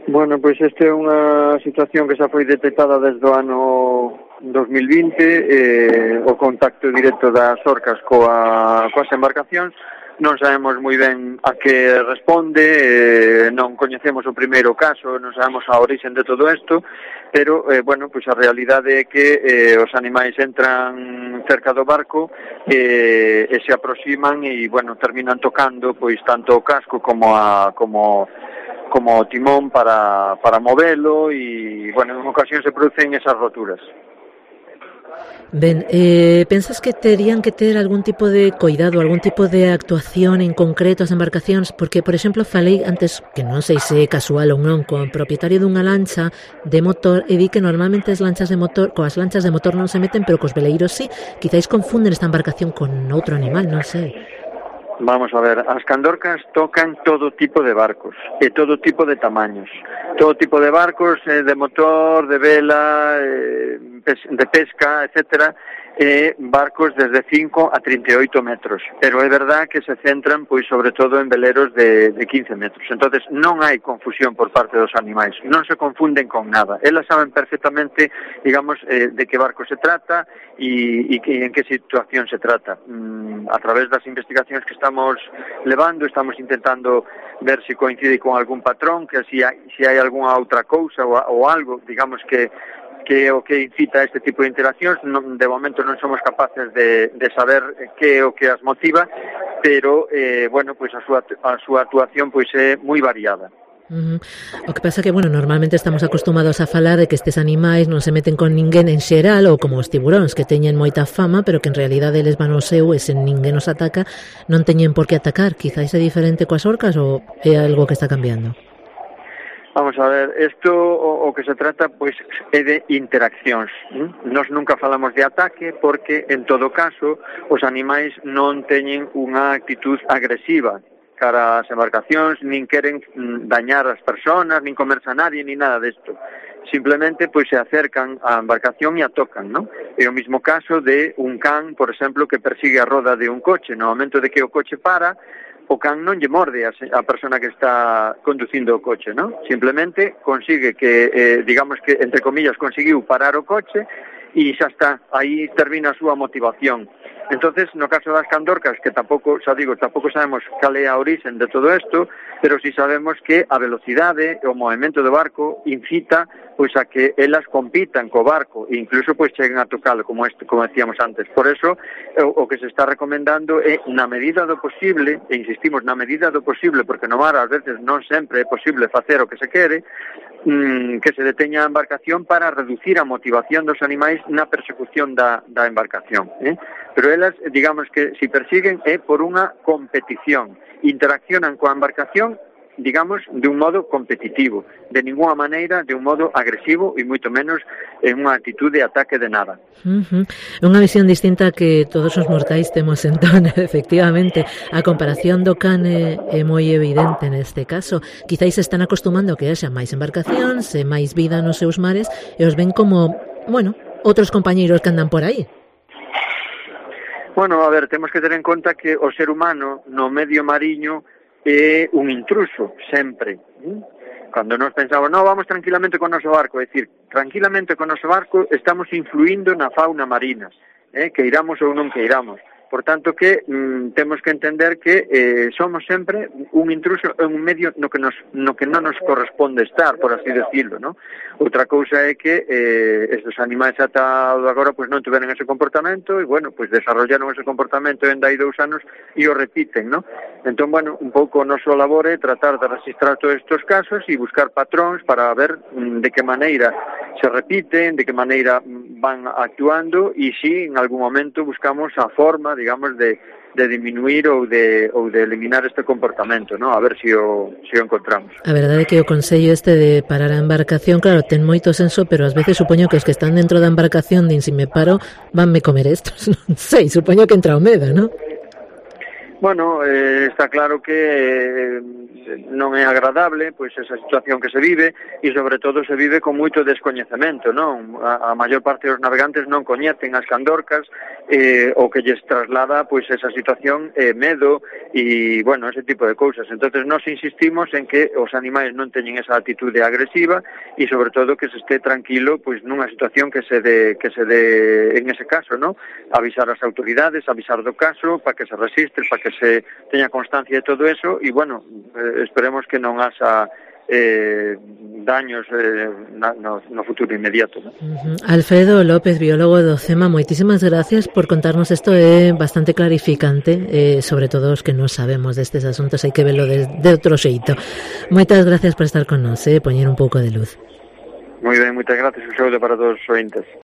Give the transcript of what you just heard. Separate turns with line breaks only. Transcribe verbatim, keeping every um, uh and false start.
Bueno, pois esta é unha situación que xa foi detectada desde o ano dos mil vinte, eh, o contacto directo das orcas coa, coas embarcacións. Non sabemos moi ben a que responde, eh, non coñecemos o primeiro caso, non sabemos a orixen de todo isto, pero, eh, bueno, pois a realidade é que eh, os animais entran cerca do barco eh, e se aproximan e, bueno, terminan tocando pois tanto o casco como a como como o timón para, para movelo e, bueno, en ocasión se producen esas roturas.
Ben, eh, pensas que terían que ter algún tipo de cuidado, algún tipo de actuación en concreto as embarcacións? Porque, por exemplo, falei antes, que non sei se é casual ou non, con o propietario dunha lancha de motor e di que normalmente as lanchas de motor, coas lanchas de motor non se meten, pero cos veleiros sí. Quizáis confunden esta embarcación con outro animal, non sei.
Vamos a ver, as candorcas tocan todo tipo de barcos e todo tipo de tamaños. Todo tipo de barcos, eh, de motor, de vela, eh, de pesca, etcétera, e barcos desde cinco a trinta e oito metros. Pero é verdad que se centran, pois, sobre todo en veleros de, de quince metros. Entonces non hai confusión por parte dos animais, non se confunden con nada. Elas saben perfectamente, digamos, eh, de que barco se trata e, e que, en que situación se trata. Mm, a través das investigacións que estamos levando, estamos intentando ver se coincide con algún patrón, que se hai, se hai algunha outra cousa ou, ou algo, digamos, que que é o que incita a este tipo de interaccións. Non, de momento non somos capaces de, de saber que é o que as motiva, pero, eh, bueno, pois a súa, a súa actuación pois é moi variada.
Uh-huh. O que pasa que, bueno, normalmente estamos acostumados a falar de que estes animais non se meten con ninguén en xeral, ou como os tiburóns, que teñen moita fama, pero que en realidade eles van ao seu e se ninguén os ataca, non teñen por que atacar. Quizáis é diferente coas orcas ou é algo que está cambiando?
Vamos a ver, isto o, o que se trata pois é de interaccións. ¿eh? Nos nunca falamos de ataque porque, en todo caso, os animais non teñen unha actitud agresiva cara ás embarcacións, nin queren dañar as persoas, nin comerse a nadie, nin nada desto. Simplemente pois se acercan á embarcación e a tocan, ¿no? É o mismo caso de un can, por exemplo, que persigue a roda de un coche. No momento de que o coche para, o can non lle morde a, a persona que está conducindo o coche, ¿no? Simplemente consigue que, eh, digamos que, entre comillas, conseguiu parar o coche e xa está, aí termina a súa motivación. Entonces, no caso das candorcas, que tampouco, xa digo, tampouco sabemos cal é a orixen de todo isto, pero si sabemos que a velocidade e o movimento do barco incita pois a que elas compitan co barco e incluso pois cheguen a tocalo, como este, como decíamos antes. Por eso, o, o que se está recomendando é, na medida do posible, e insistimos, na medida do posible, porque no mar ás veces non sempre é posible facer o que se quere, mmm, que se deteña a embarcación para reducir a motivación dos animais na persecución da, da embarcación. Eh? Pero elas, digamos que, si persiguen é por unha competición, interaccionan coa embarcación, digamos, de un modo competitivo, de ninguna maneira de un modo agresivo e moito menos en unha actitud de ataque de nada.
Uh-huh. Unha visión distinta que todos os mortais temos entón, efectivamente. A comparación do can é, é moi evidente neste caso. Quizáis están acostumando que haxa máis embarcacións e máis vida nos seus mares e os ven como, bueno, outros compañeiros que andan por aí.
Bueno, a ver, temos que ter en conta que o ser humano no medio mariño é un intruso, sempre. Cando nos pensamos, no, vamos tranquilamente con o noso barco, é dicir, tranquilamente con o noso barco estamos influindo na fauna marina, eh, que iramos ou non que iramos. Por tanto que mm, temos que entender que eh, somos sempre un intruso en un medio no que, nos, no que non nos corresponde estar, por así decirlo, ¿no? Outra cousa é que eh, estes animais ata agora pues, non tiveron ese comportamento e, bueno, pues desarrollaron ese comportamento en dai dous anos e o repiten, ¿no? Entón, bueno, un pouco o noso labor é tratar de registrar todos estes casos e buscar patróns para ver mm, de que maneira se repiten, de que maneira van actuando e si en algún momento buscamos a forma, digamos, de, de diminuir ou de, ou de eliminar este comportamento, ¿no? A ver se si o, si o encontramos.
A verdade é que o consello este de parar a embarcación, claro, ten moito senso, pero ás veces supoño que os que están dentro da embarcación din, si me paro, vanme comer estos, non sei, supoño que entra o medo, ¿no?
Bueno, eh, está claro que eh, non é agradable pois esa situación que se vive e sobre todo se vive con moito descoñecemento, non? A, a maior parte dos navegantes non coñecen as candorcas, eh, o que lles traslada pois esa situación é eh, medo e, bueno, ese tipo de cousas. Entonces nós insistimos en que os animais non teñen esa atitude agresiva e sobre todo que se este tranquilo pois nunha situación que se de, que se de en ese caso, non? Avisar as autoridades, avisar do caso para que se resistre, para que que se teña constancia de todo eso e, bueno, eh, esperemos que non haxa eh, daños eh, na, no, no futuro inmediato, ¿no?
Uh-huh. Alfredo López, biólogo do CEMA, moitísimas gracias por contarnos isto, é bastante clarificante, eh, sobre todo os que non sabemos destes asuntos, hai que verlo de, de outro xeito. Moitas gracias por estar con nós, eh, poñer un pouco de luz.
Moi ben, moitas gracias, un saúdo para todos os ointes.